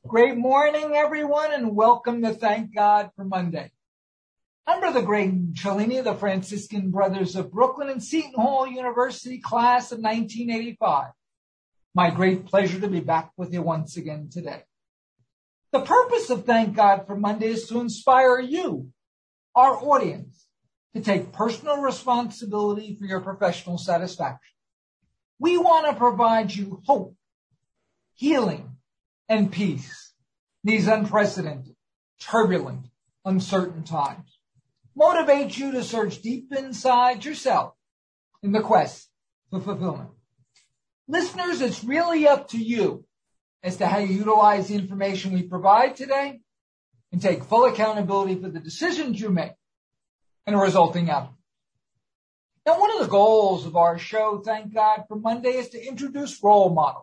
Great morning, everyone, and welcome to Thank God for Monday. I'm Brother Greg Cellini of the Franciscan Brothers of Brooklyn and Seton Hall University, class of 1985. My great pleasure to be back with you once again today. The purpose of Thank God for Monday is to inspire you, our audience, to take personal responsibility for your professional satisfaction. We want to provide you hope, healing, and peace in these unprecedented, turbulent, uncertain times. Motivate you to search deep inside yourself in the quest for fulfillment. Listeners, it's really up to you as to how you utilize the information we provide today and take full accountability for the decisions you make and the resulting outcome. Now, one of the goals of our show, Thank God for Monday, is to introduce role models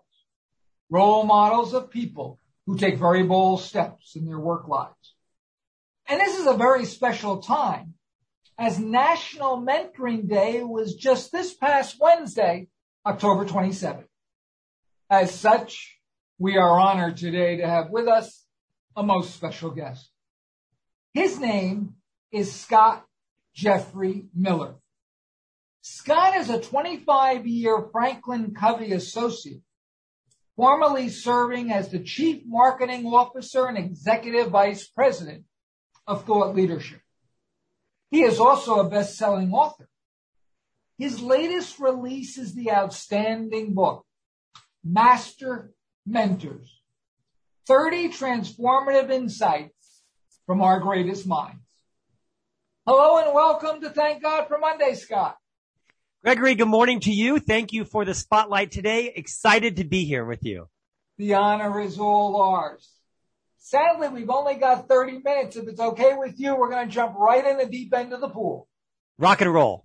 of people who take very bold steps in their work lives. And this is a very special time, as National Mentoring Day was just this past Wednesday, October 27th. As such, we are honored today to have with us a most special guest. His name is Scott Jeffrey Miller. Scott is a 25-year Franklin Covey associate, formerly serving as the Chief Marketing Officer and Executive Vice President of Thought Leadership. He is also a best-selling author. His latest release is the outstanding book, Master Mentors, 30 Transformative Insights from Our Greatest Minds. Hello and welcome to Thank God for Monday, Scott. Gregory, good morning to you. Thank you for the spotlight today. Excited to be here with you. The honor is all ours. Sadly, we've only got 30 minutes. If it's okay with you, we're going to jump right in the deep end of the pool. Rock and roll.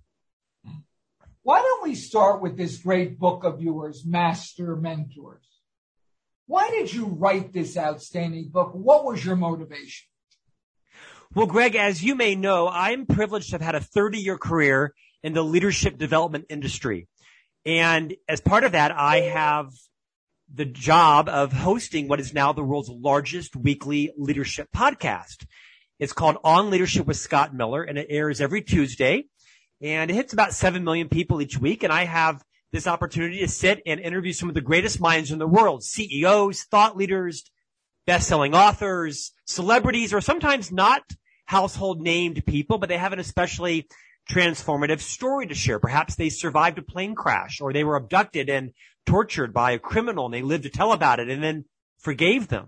Why don't we start with this great book of yours, Master Mentors? Why did you write this outstanding book? What was your motivation? Well, Greg, as you may know, I'm privileged to have had a 30-year career in the leadership development industry. And as part of that, I have the job of hosting what is now the world's largest weekly leadership podcast. It's called On Leadership with Scott Miller, and it airs every Tuesday. And it hits about 7 million people each week. And I have this opportunity to sit and interview some of the greatest minds in the world, CEOs, thought leaders, best-selling authors, celebrities, or sometimes not household named people, but they have an especially transformative story to share. Perhaps they survived a plane crash, or they were abducted and tortured by a criminal and they lived to tell about it and then forgave them.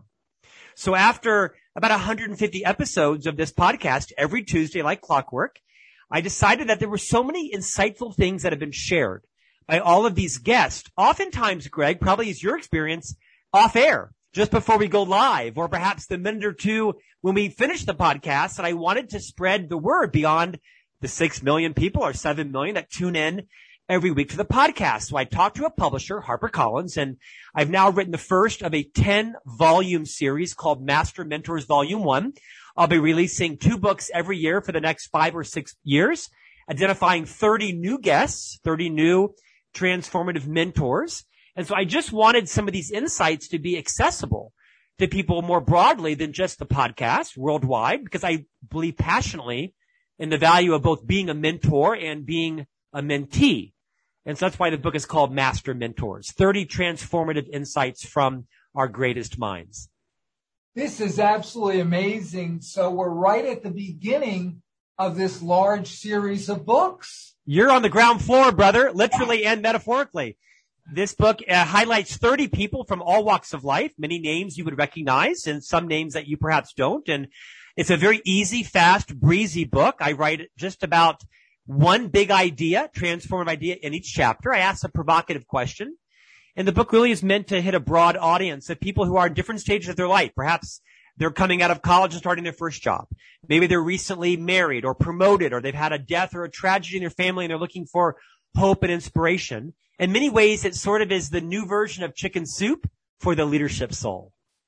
So after about 150 episodes of this podcast every Tuesday like clockwork, I decided that there were so many insightful things that have been shared by all of these guests. Oftentimes, Greg, probably is your experience, off air, just before we go live, or perhaps the minute or two when we finish the podcast. And I wanted to spread the word beyond the 6 million people or 7 million that tune in every week to the podcast. So I talked to a publisher, HarperCollins, and I've now written the first of a 10-volume series called Master Mentors Volume 1. I'll be releasing 2 books every year for the next 5 or 6 years, identifying 30 new guests, 30 new transformative mentors. And so I just wanted some of these insights to be accessible to people more broadly than just the podcast worldwide, because I believe passionately in the value of both being a mentor and being a mentee. And so that's why the book is called Master Mentors, 30 Transformative Insights from Our Greatest Minds. This is absolutely amazing. So we're right at the beginning of this large series of books. You're on the ground floor, brother, literally and metaphorically. This book highlights 30 people from all walks of life, many names you would recognize and some names that you perhaps don't. And it's a very easy, fast, breezy book. I write just about one big idea, transformative idea in each chapter. I ask a provocative question. And the book really is meant to hit a broad audience of people who are in different stages of their life. Perhaps they're coming out of college and starting their first job. Maybe they're recently married or promoted, or they've had a death or a tragedy in their family and they're looking for hope and inspiration. In many ways, it sort of is the new version of Chicken Soup for the leadership soul.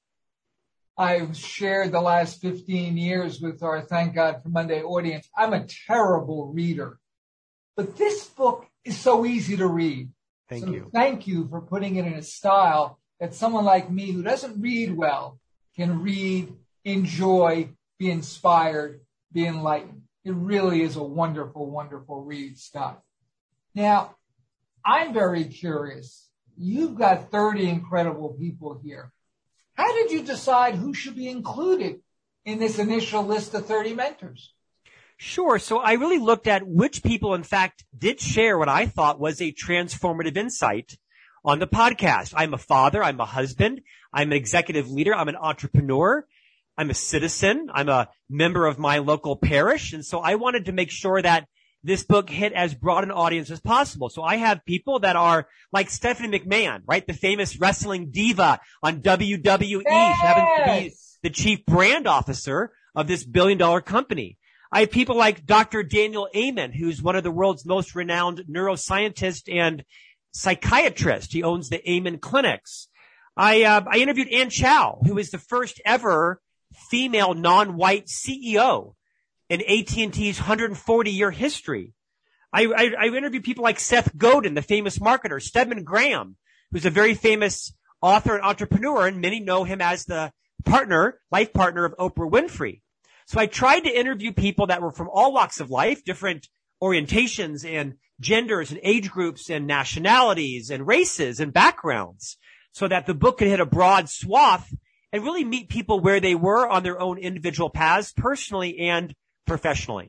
I've shared the last 15 years with our Thank God for Monday audience. I'm a terrible reader, but this book is so easy to read. Thank you. Thank you for putting it in a style that someone like me who doesn't read well can read, enjoy, be inspired, be enlightened. It really is a wonderful, wonderful read, Scott. Now, I'm very curious. You've got 30 incredible people here. How did you decide who should be included in this initial list of 30 mentors? Sure. So I really looked at which people, in fact, did share what I thought was a transformative insight on the podcast. I'm a father. I'm a husband. I'm an executive leader. I'm an entrepreneur. I'm a citizen. I'm a member of my local parish. And so I wanted to make sure that this book hit as broad an audience as possible. So I have people that are like Stephanie McMahon, right? The famous wrestling diva on WWE. Yes! She happens to be the chief brand officer of this billion-dollar company. I have people like Dr. Daniel Amen, who's one of the world's most renowned neuroscientists and psychiatrist. He owns the Amen Clinics. I interviewed Ann Chow, who is the first ever female non-white CEO in AT&T's 140-year history. I interviewed people like Seth Godin, the famous marketer, Stedman Graham, who's a very famous author and entrepreneur, and many know him as the life partner of Oprah Winfrey. So I tried to interview people that were from all walks of life, different orientations and genders and age groups and nationalities and races and backgrounds, so that the book could hit a broad swath and really meet people where they were on their own individual paths, personally and professionally.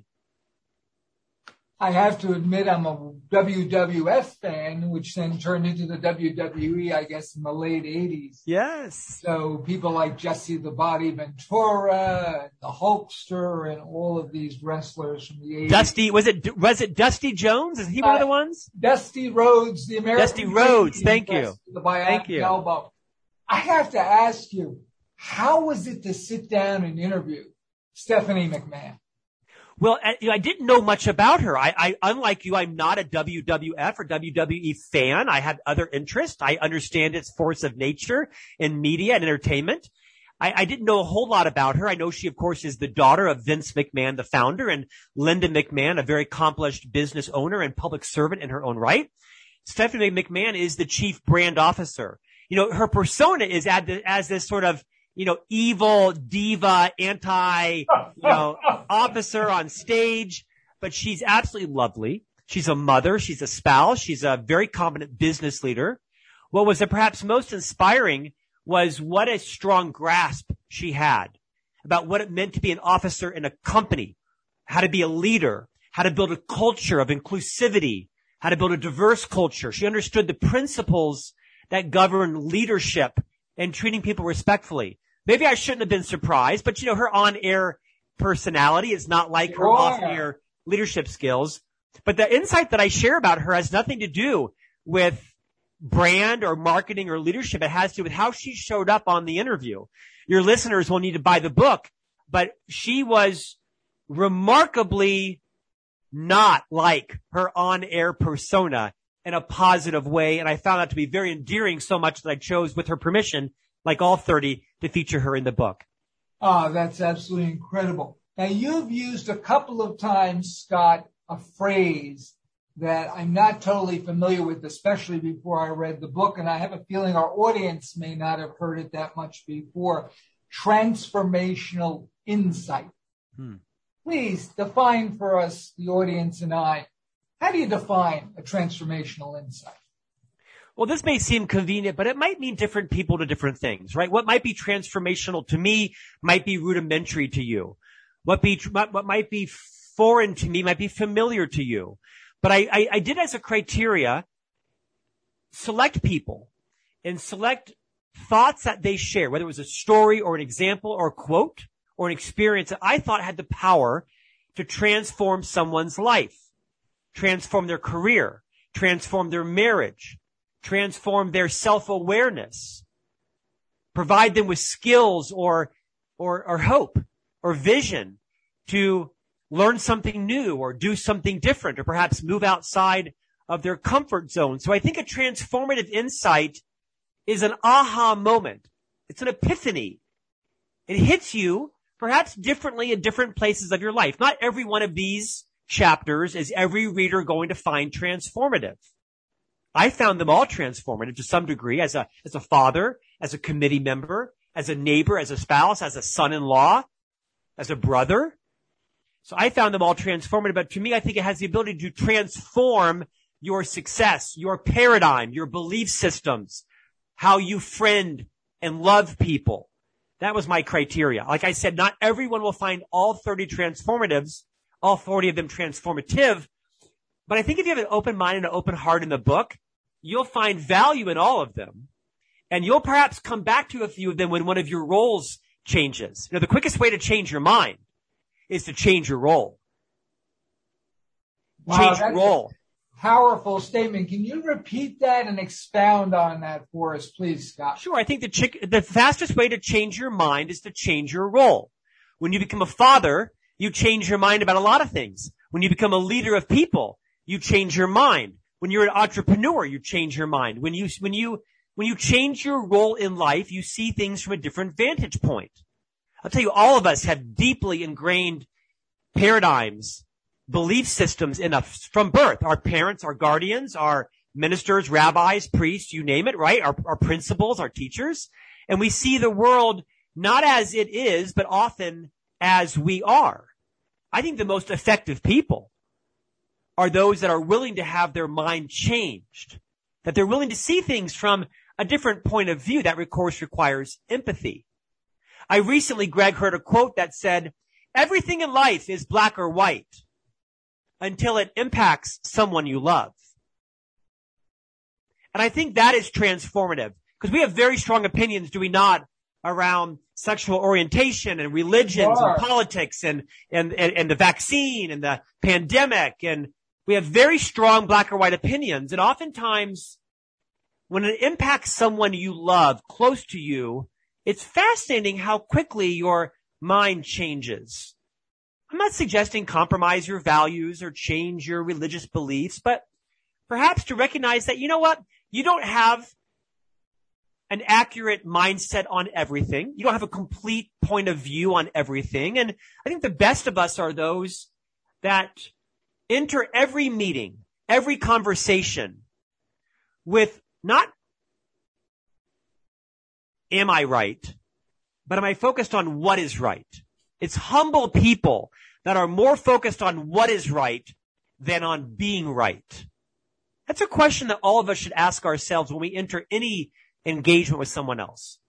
I have to admit I'm a WWF fan, which then turned into the WWE, I guess, in the late 80s. Yes. So people like Jesse the Body Ventura, the Hulkster, and all of these wrestlers from the 80s. Was it Dusty Jones? Is he one of the ones? Dusty Rhodes, the American. Dusty Rhodes, thank you. The bionic elbow. I have to ask you, how was it to sit down and interview Stephanie McMahon? Well, I didn't know much about her. I, unlike you, I'm not a WWF or WWE fan. I have other interests. I understand its force of nature in media and entertainment. I didn't know a whole lot about her. I know she, of course, is the daughter of Vince McMahon, the founder, and Linda McMahon, a very accomplished business owner and public servant in her own right. Stephanie McMahon is the chief brand officer. You know, her persona is as this sort of, you know, evil diva, officer on stage, but she's absolutely lovely. She's a mother. She's a spouse. She's a very competent business leader. What was perhaps most inspiring was what a strong grasp she had about what it meant to be an officer in a company, how to be a leader, how to build a culture of inclusivity, how to build a diverse culture. She understood the principles that govern leadership and treating people respectfully. Maybe I shouldn't have been surprised, but you know, her on-air personality is not like her off-air leadership skills. But the insight that I share about her has nothing to do with brand or marketing or leadership. It has to do with how she showed up on the interview. Your listeners will need to buy the book, but she was remarkably not like her on-air persona in a positive way. And I found that to be very endearing, so much that I chose, with her permission, like all 30, to feature her in the book. Oh, that's absolutely incredible. Now, you've used a couple of times, Scott, a phrase that I'm not totally familiar with, especially before I read the book, and I have a feeling our audience may not have heard it that much before. Transformational insight. Please define for us, the audience and I, how do you define a transformational insight? Well, this may seem convenient, but it might mean different people to different things, right? What might be transformational to me might be rudimentary to you. What might be foreign to me might be familiar to you. But I did, as a criteria, select people and select thoughts that they share, whether it was a story or an example or a quote or an experience that I thought had the power to transform someone's life, transform their career, transform their marriage, transform their self-awareness, provide them with skills or hope or vision to learn something new or do something different, or perhaps move outside of their comfort zone. So I think a transformative insight is an aha moment. It's an epiphany. It hits you perhaps differently in different places of your life. Not every one of these chapters is every reader going to find transformative. I found them all transformative to some degree, as a father, as a committee member, as a neighbor, as a spouse, as a son-in-law, as a brother. So I found them all transformative. But to me, I think it has the ability to transform your success, your paradigm, your belief systems, how you friend and love people. That was my criteria. Like I said, not everyone will find all 30 transformatives, all 40 of them transformative. But I think if you have an open mind and an open heart in the book, you'll find value in all of them. And you'll perhaps come back to a few of them when one of your roles changes. The quickest way to change your mind is to change your role. Wow, change your role. Powerful statement. Can you repeat that and expound on that for us, please, Scott? Sure. I think the fastest way to change your mind is to change your role. When you become a father, you change your mind about a lot of things. When you become a leader of people, you change your mind. When you're an entrepreneur, you change your mind. When you change your role in life, you see things from a different vantage point. I'll tell you, all of us have deeply ingrained paradigms, belief systems in us from birth. Our parents, our guardians, our ministers, rabbis, priests, you name it, right? Our principals, our teachers. And we see the world not as it is, but often as we are. I think the most effective people are those that are willing to have their mind changed, that they're willing to see things from a different point of view. That, of course, requires empathy. I recently, Greg, heard a quote that said, everything in life is black or white until it impacts someone you love. And I think that is transformative because we have very strong opinions, do we not, around sexual orientation and religions and politics and the vaccine and the pandemic. And we have very strong black or white opinions. And oftentimes when it impacts someone you love close to you, it's fascinating how quickly your mind changes. I'm not suggesting compromise your values or change your religious beliefs, but perhaps to recognize that, you know what? You don't have an accurate mindset on everything. You don't have a complete point of view on everything. And I think the best of us are those that enter every meeting, every conversation with not, am I right? But am I focused on what is right? It's humble people that are more focused on what is right than on being right. That's a question that all of us should ask ourselves when we enter any engagement with someone else.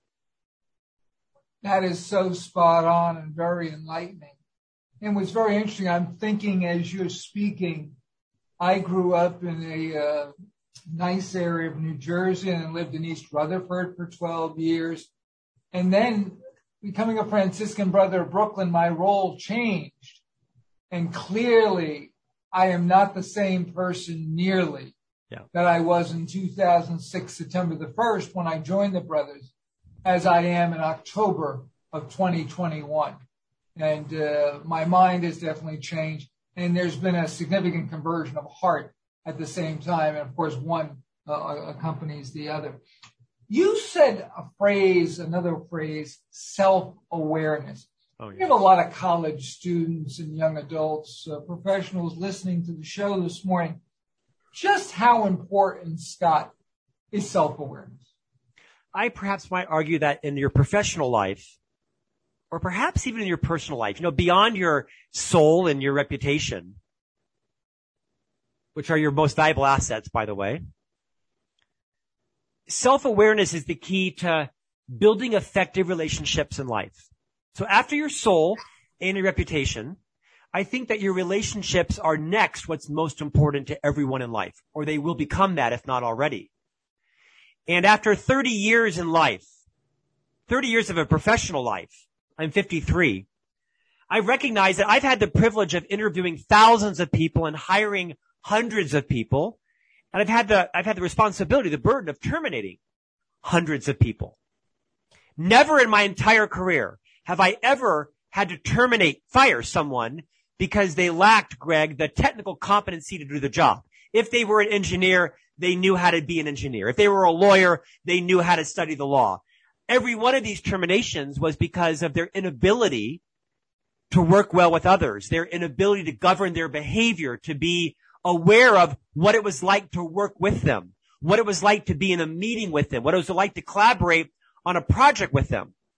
That is so spot on and very enlightening. And what's very interesting, I'm thinking as you're speaking, I grew up in a nice area of New Jersey and lived in East Rutherford for 12 years. And then becoming a Franciscan Brother of Brooklyn, my role changed. And clearly, I am not the same person nearly that I was in 2006, September the 1st, when I joined the Brothers, as I am in October of 2021. And my mind has definitely changed. And there's been a significant conversion of heart at the same time. And of course, one accompanies the other. You said another phrase, self-awareness. Oh, yeah. We have a lot of college students and young adults, professionals listening to the show this morning. Just how important, Scott, is self-awareness? I perhaps might argue that in your professional life, or perhaps even in your personal life, beyond your soul and your reputation, which are your most valuable assets, by the way, self-awareness is the key to building effective relationships in life. So after your soul and your reputation, I think that your relationships are next what's most important to everyone in life, or they will become that if not already. And after 30 years in life, 30 years of a professional life, I'm 53, I recognize that I've had the privilege of interviewing thousands of people and hiring hundreds of people. And I've had the responsibility, the burden of terminating hundreds of people. Never in my entire career have I ever had to fire someone because they lacked, Greg, the technical competency to do the job. If they were an engineer, they knew how to be an engineer. If they were a lawyer, they knew how to study the law. Every one of these terminations was because of their inability to work well with others, their inability to govern their behavior, to be aware of what it was like to work with them, what it was like to be in a meeting with them, what it was like to collaborate on a project with them.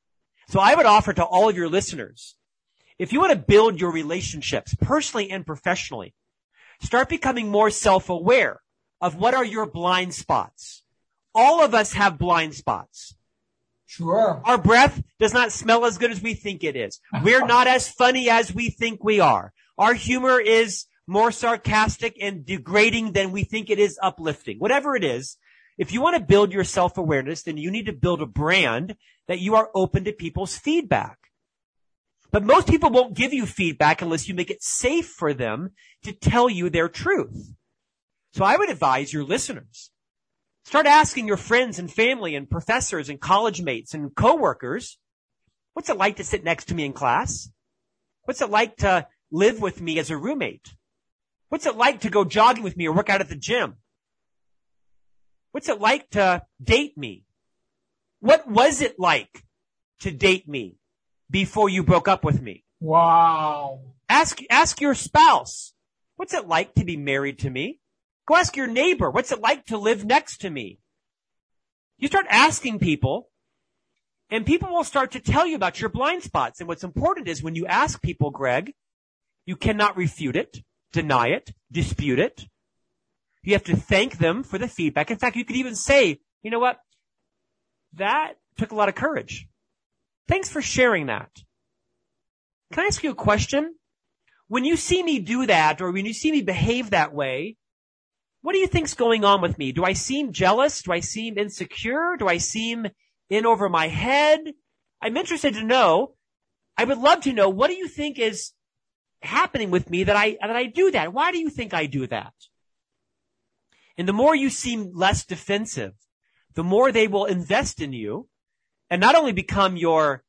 So I would offer to all of your listeners, if you want to build your relationships personally and professionally, start becoming more self-aware of what are your blind spots. All of us have blind spots. Sure. Our breath does not smell as good as we think it is. We're not as funny as we think we are. Our humor is more sarcastic and degrading than we think it is uplifting. Whatever it is, if you want to build your self-awareness, then you need to build a brand that you are open to people's feedback. But most people won't give you feedback unless you make it safe for them to tell you their truth. So I would advise your listeners, start asking your friends and family and professors and college mates and coworkers, what's it like to sit next to me in class? What's it like to live with me as a roommate? What's it like to go jogging with me or work out at the gym? What's it like to date me? What was it like to date me before you broke up with me? Wow. Ask your spouse, what's it like to be married to me? Go ask your neighbor, what's it like to live next to me? You start asking people, and people will start to tell you about your blind spots. And what's important is when you ask people, Greg, you cannot refute it, deny it, dispute it. You have to thank them for the feedback. In fact, you could even say, you know what? That took a lot of courage. Thanks for sharing that. Can I ask you a question? When you see me do that, or when you see me behave that way, what do you think's going on with me? Do I seem jealous? Do I seem insecure? Do I seem in over my head? I'm interested to know. I would love to know, what do you think is happening with me that I do that? Why do you think I do that? And the more you seem less defensive, the more they will invest in you and not only become your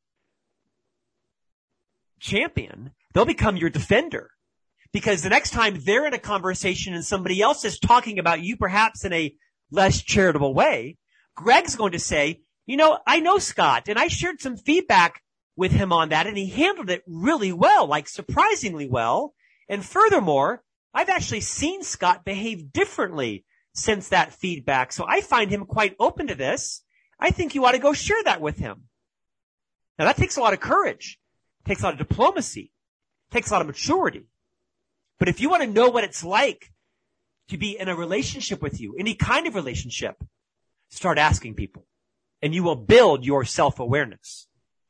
champion, they'll become your defender. Because the next time they're in a conversation and somebody else is talking about you, perhaps in a less charitable way, Greg's going to say, you know, I know Scott, and I shared some feedback with him on that, and he handled it really well, like surprisingly well. And furthermore, I've actually seen Scott behave differently since that feedback. So I find him quite open to this. I think you ought to go share that with him. Now that takes a lot of courage, takes a lot of diplomacy, takes a lot of maturity. But if you want to know what it's like to be in a relationship with you, any kind of relationship, start asking people, and you will build your self-awareness.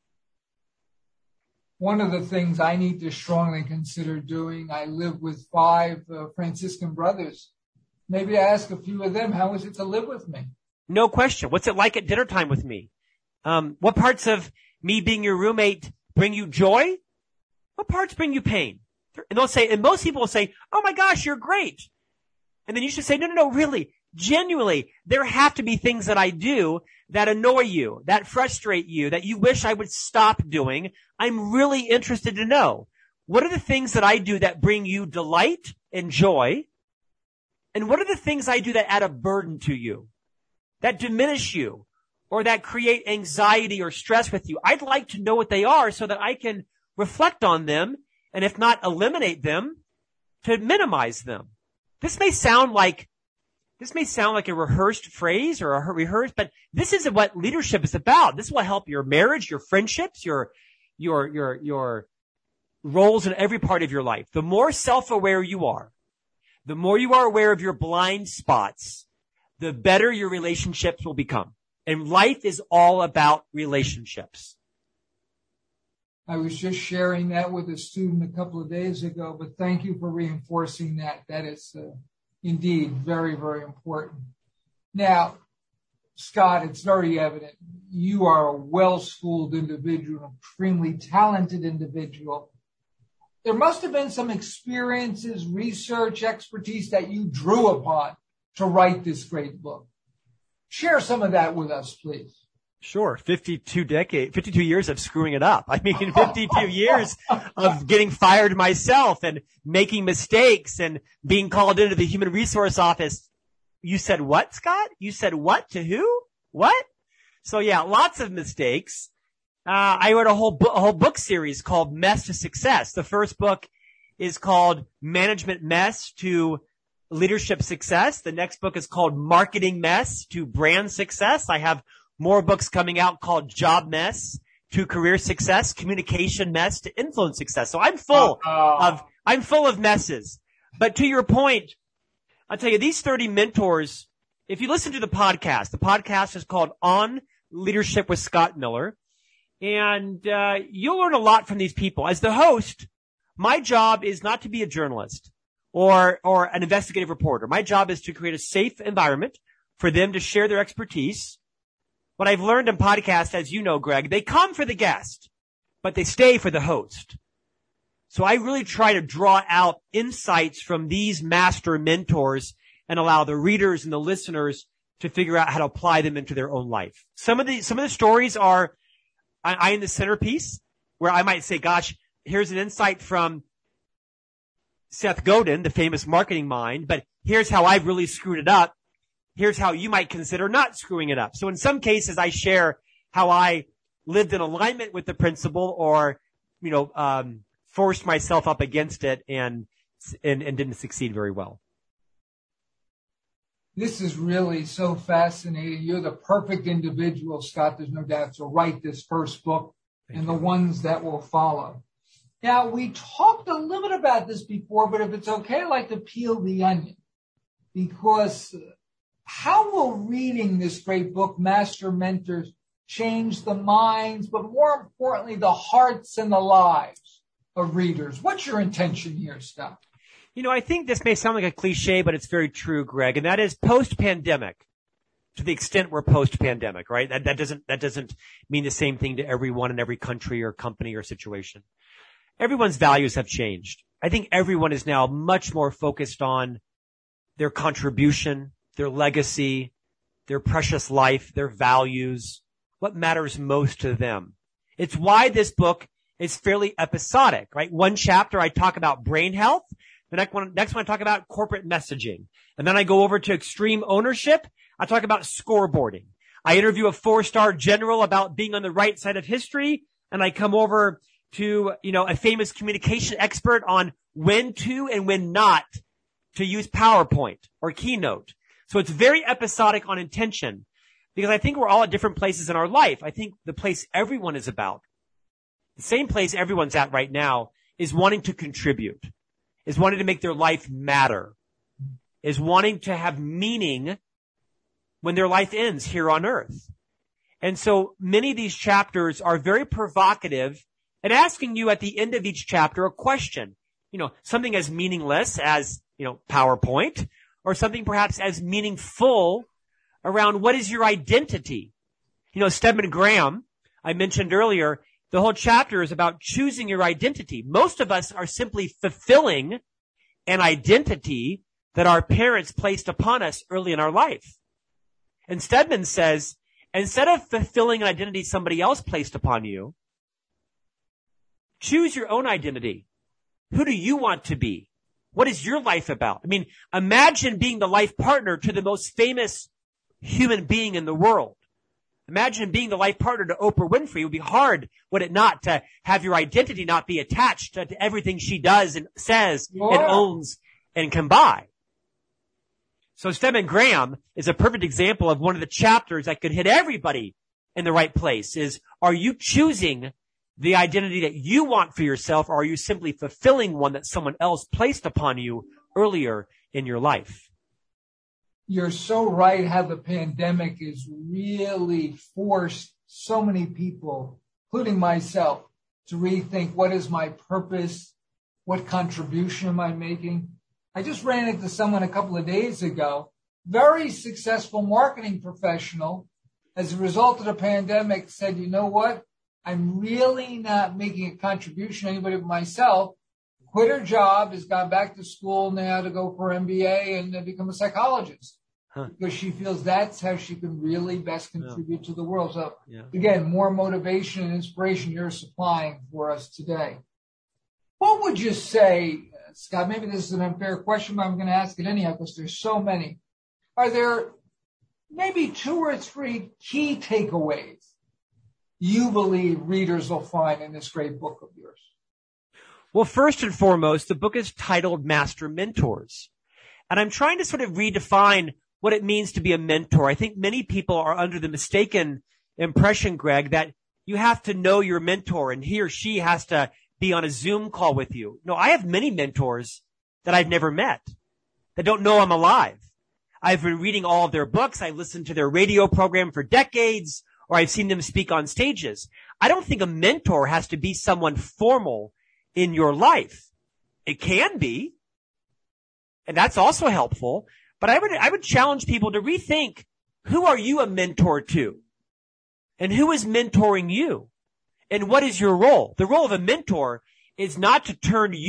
One of the things I need to strongly consider doing, I live with 5 Franciscan brothers. Maybe ask a few of them, how is it to live with me? No question. What's it like at dinner time with me? What parts of me being your roommate bring you joy? What parts bring you pain? And they'll say, and most people will say, oh my gosh, you're great. And then you should say, no, really, genuinely, there have to be things that I do that annoy you, that frustrate you, that you wish I would stop doing. I'm really interested to know, what are the things that I do that bring you delight and joy? And what are the things I do that add a burden to you, that diminish you, or that create anxiety or stress with you? I'd like to know what they are so that I can reflect on them, and if not eliminate them, to minimize them. This may sound like a rehearsed phrase or a rehearsed, but this is what leadership is about. This will help your marriage, your friendships, your roles in every part of your life. The more self-aware you are, the more you are aware of your blind spots, the better your relationships will become. And life is all about relationships. I was just sharing that with a student a couple of days ago, but thank you for reinforcing that. That is indeed very, very important. Now, Scott, it's very evident you are a well-schooled individual, an extremely talented individual. There must have been some experiences, research, expertise that you drew upon to write this great book. Share some of that with us, please. Sure. 52 years of screwing it up. I mean, 52 years of getting fired myself and making mistakes and being called into the human resource office. You said what, Scott? You said what to who? What? So yeah, lots of mistakes. I wrote a whole book series called Mess to Success. The first book is called Management Mess to Leadership Success. The next book is called Marketing Mess to Brand Success. I have more books coming out called Job Mess to career success, communication mess to influence success. So I'm full of messes. But to your point, I'll tell you, these 30 mentors, if you listen to the podcast is called On Leadership with Scott Miller. And you'll learn a lot from these people. As the host, my job is not to be a journalist or an investigative reporter. My job is to create a safe environment for them to share their expertise. What I've learned in podcasts, as you know, Greg, they come for the guest, but they stay for the host. So I really try to draw out insights from these master mentors and allow the readers and the listeners to figure out how to apply them into their own life. Some of the stories are I am the centerpiece, where I might say, gosh, here's an insight from Seth Godin, the famous marketing mind, but here's how I've really screwed it up. Here's how you might consider not screwing it up. So in some cases, I share how I lived in alignment with the principle or, forced myself up against it and didn't succeed very well. This is really so fascinating. You're the perfect individual, Scott, there's no doubt, to write this first book and the ones that will follow. Now, we talked a little bit about this before, but if it's okay, I'd like to peel the onion. Because how will reading this great book, Master Mentors, change the minds, but more importantly, the hearts and the lives of readers? What's your intention here, Scott? I think this may sound like a cliche, but it's very true, Greg, and that is post-pandemic, to the extent we're post-pandemic, right? That doesn't mean the same thing to everyone in every country or company or situation. Everyone's values have changed. I think everyone is now much more focused on their contribution, their legacy, their precious life, their values, what matters most to them. It's why this book is fairly episodic, right? One chapter I talk about brain health. The next one I talk about corporate messaging. And then I go over to extreme ownership. I talk about scoreboarding. I interview a 4-star general about being on the right side of history. And I come over to, a famous communication expert on when to and when not to use PowerPoint or Keynote. So it's very episodic on intention because I think we're all at different places in our life. I think the place everyone is about, the same place everyone's at right now, is wanting to contribute, is wanting to make their life matter, is wanting to have meaning when their life ends here on earth. And so many of these chapters are very provocative and asking you at the end of each chapter a question, something as meaningless as, PowerPoint, or something perhaps as meaningful around what is your identity. Stedman Graham, I mentioned earlier, the whole chapter is about choosing your identity. Most of us are simply fulfilling an identity that our parents placed upon us early in our life. And Stedman says, instead of fulfilling an identity somebody else placed upon you, choose your own identity. Who do you want to be? What is your life about? I mean, imagine being the life partner to the most famous human being in the world. Imagine being the life partner to Oprah Winfrey. It would be hard, would it not, to have your identity not be attached to everything she does and says and owns and can buy. So Stedman Graham is a perfect example of one of the chapters that could hit everybody in the right place is, are you choosing the identity that you want for yourself, or are you simply fulfilling one that someone else placed upon you earlier in your life? You're so right how the pandemic has really forced so many people, including myself, to rethink what is my purpose, what contribution am I making. I just ran into someone a couple of days ago, very successful marketing professional, as a result of the pandemic said, you know what? I'm really not making a contribution to anybody but myself. Quit her job, has gone back to school now to go for MBA and become a psychologist. Because she feels that's how she can really best contribute to the world. So again, more motivation and inspiration you're supplying for us today. What would you say, Scott, maybe this is an unfair question, but I'm going to ask it anyhow because there's so many. Are there maybe 2 or 3 key takeaways you believe readers will find in this great book of yours? Well, first and foremost, the book is titled Master Mentors. And I'm trying to sort of redefine what it means to be a mentor. I think many people are under the mistaken impression, Greg, that you have to know your mentor and he or she has to be on a Zoom call with you. No, I have many mentors that I've never met, that don't know I'm alive. I've been reading all of their books. I listened to their radio program for decades, or I've seen them speak on stages. I don't think a mentor has to be someone formal in your life. It can be, and that's also helpful. But I would challenge people to rethink, who are you a mentor to? And who is mentoring you? And what is your role? The role of a mentor is not to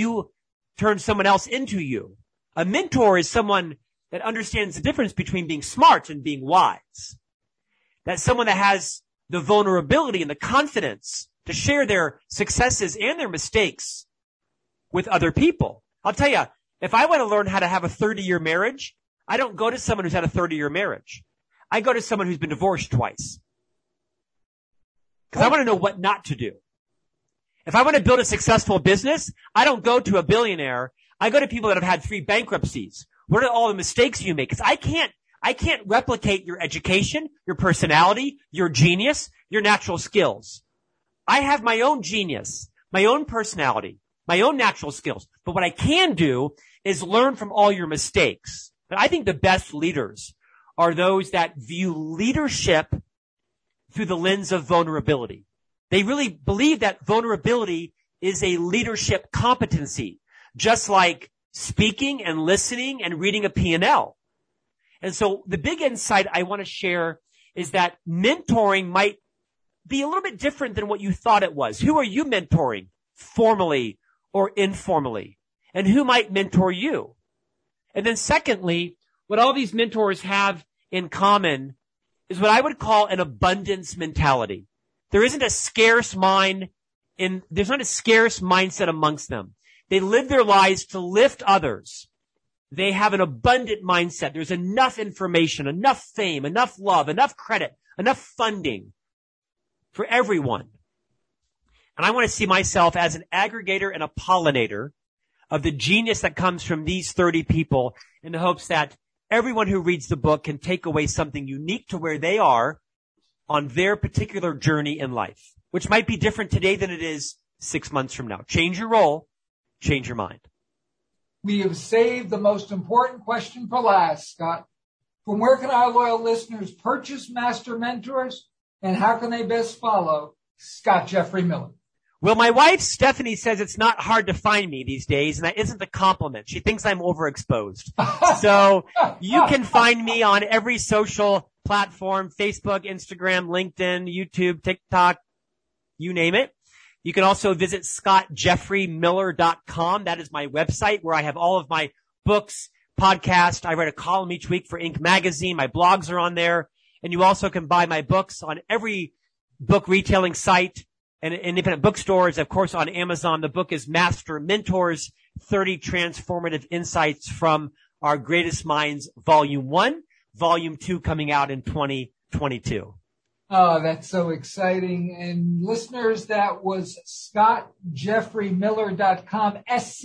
turn someone else into you. A mentor is someone that understands the difference between being smart and being wise. That's someone that has the vulnerability and the confidence to share their successes and their mistakes with other people. I'll tell you, if I want to learn how to have a 30-year marriage, I don't go to someone who's had a 30-year marriage. I go to someone who's been divorced twice. Because I want to know what not to do. If I want to build a successful business, I don't go to a billionaire. I go to people that have had 3 bankruptcies. What are all the mistakes you make? Because I can't replicate your education, your personality, your genius, your natural skills. I have my own genius, my own personality, my own natural skills. But what I can do is learn from all your mistakes. And I think the best leaders are those that view leadership through the lens of vulnerability. They really believe that vulnerability is a leadership competency, just like speaking and listening and reading a P&L. And so the big insight I want to share is that mentoring might be a little bit different than what you thought it was. Who are you mentoring, formally or informally? And who might mentor you? And then secondly, what all these mentors have in common is what I would call an abundance mentality. There isn't a scarce mind there's not a scarce mindset amongst them. They live their lives to lift others. They have an abundant mindset. There's enough information, enough fame, enough love, enough credit, enough funding for everyone. And I want to see myself as an aggregator and a pollinator of the genius that comes from these 30 people, in the hopes that everyone who reads the book can take away something unique to where they are on their particular journey in life, which might be different today than it is 6 months from now. Change your role, change your mind. We have saved the most important question for last, Scott. From where can our loyal listeners purchase Master Mentors, and how can they best follow Scott Jeffrey Miller? Well, my wife, Stephanie, says it's not hard to find me these days, and that isn't a compliment. She thinks I'm overexposed. So you can find me on every social platform, Facebook, Instagram, LinkedIn, YouTube, TikTok, you name it. You can also visit scottjeffreymiller.com. That is my website where I have all of my books, podcasts. I write a column each week for Inc. magazine. My blogs are on there. And you also can buy my books on every book retailing site and independent bookstores. Of course, on Amazon, the book is Master Mentors, 30 Transformative Insights from Our Greatest Minds, Volume 1, Volume 2 coming out in 2022. Oh, that's so exciting. And listeners, that was scottjeffreymiller.com,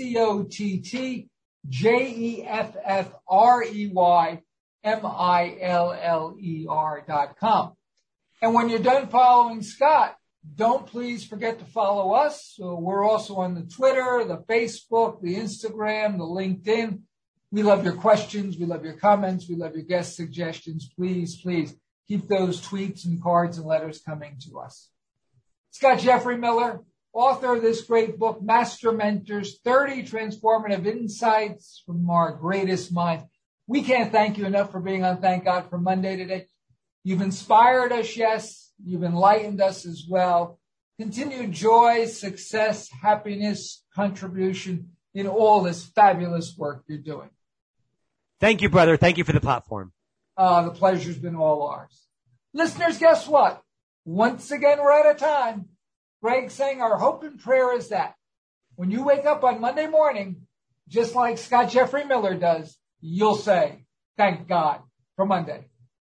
ScottJeffreymiller.com. And when you're done following Scott, don't please forget to follow us. So we're also on the Twitter, the Facebook, the Instagram, the LinkedIn. We love your questions. We love your comments. We love your guest suggestions. Please, please keep those tweets and cards and letters coming to us. Scott Jeffrey Miller, author of this great book, Master Mentors, 30 Transformative Insights from Our Greatest Minds. We can't thank you enough for being on Thank God for Monday today. You've inspired us, yes. You've enlightened us as well. Continued joy, success, happiness, contribution in all this fabulous work you're doing. Thank you, brother. Thank you for the platform. The pleasure's been all ours. Listeners, guess what? Once again, we're out of time. Greg saying our hope and prayer is that when you wake up on Monday morning, just like Scott Jeffrey Miller does, you'll say, thank God for Monday.